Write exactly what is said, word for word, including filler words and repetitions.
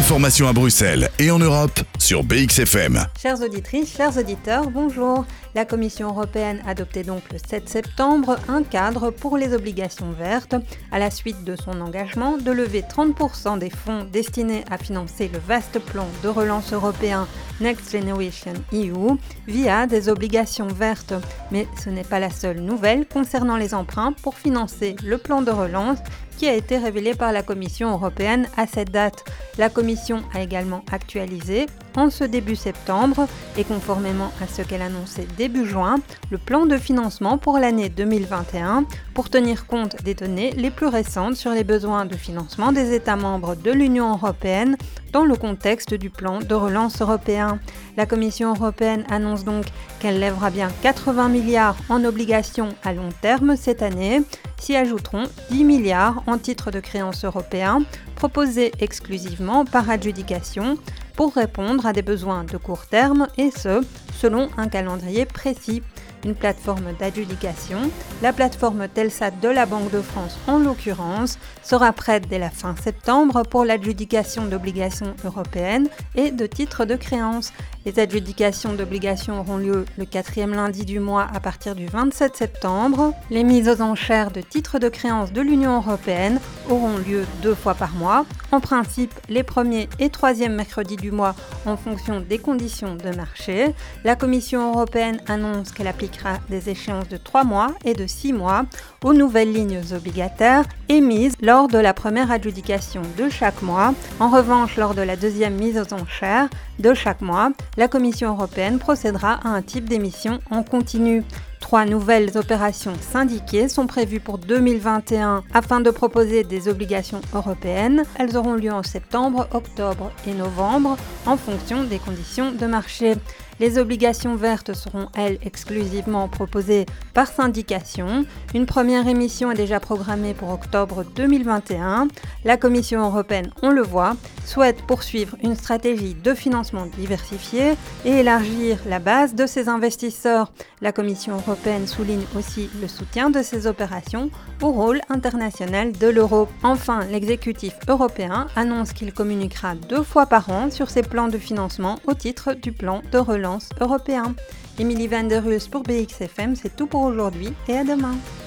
L'information à Bruxelles et en Europe sur B X F M. Chères auditrices, chers auditeurs, bonjour. La Commission européenne a adopté donc le sept septembre un cadre pour les obligations vertes à la suite de son engagement de lever trente pour cent des fonds destinés à financer le vaste plan de relance européen Next Generation E U via des obligations vertes. Mais ce n'est pas la seule nouvelle concernant les emprunts pour financer le plan de relance qui a été révélé par la Commission européenne à cette date. La Commission a également actualisé, en ce début septembre, et conformément à ce qu'elle annonçait début juin, le plan de financement pour l'année deux mille vingt et un pour tenir compte des données les plus récentes sur les besoins de financement des États membres de l'Union européenne dans le contexte du plan de relance européen. La Commission européenne annonce donc qu'elle lèvera bien quatre-vingts milliards en obligations à long terme cette année, s'y ajouteront dix milliards en titres de créances européens proposés exclusivement par adjudication pour répondre à des besoins de court terme et ce, selon un calendrier précis. Une plateforme d'adjudication, la plateforme Telsat de la Banque de France en l'occurrence, sera prête dès la fin septembre pour l'adjudication d'obligations européennes et de titres de créances. Les adjudications d'obligations auront lieu le quatrième lundi du mois à partir du vingt-sept septembre. Les mises aux enchères de titres de créances de l'Union européenne auront lieu deux fois par mois, en principe les premiers et troisièmes mercredis du mois en fonction des conditions de marché. La Commission européenne annonce qu'elle appliquera des échéances de trois mois et de six mois aux nouvelles lignes obligataires émises lors de la première adjudication de chaque mois. En revanche, lors de la deuxième mise aux enchères de chaque mois, la Commission européenne procédera à un type d'émission en continu. Trois nouvelles opérations syndiquées sont prévues pour deux mille vingt et un afin de proposer des obligations européennes. Elles auront lieu en septembre, octobre et novembre en fonction des conditions de marché. Les obligations vertes seront, elles, exclusivement proposées par syndication. Une première émission est déjà programmée pour octobre deux mille vingt et un. La Commission européenne, on le voit, souhaite poursuivre une stratégie de financement diversifiée et élargir la base de ses investisseurs. La Commission européenne souligne aussi le soutien de ces opérations au rôle international de l'euro. Enfin, l'exécutif européen annonce qu'il communiquera deux fois par an sur ses plans de financement au titre du plan de relance européen. Émilie Van der Hulst pour B X F M, c'est tout pour aujourd'hui et à demain.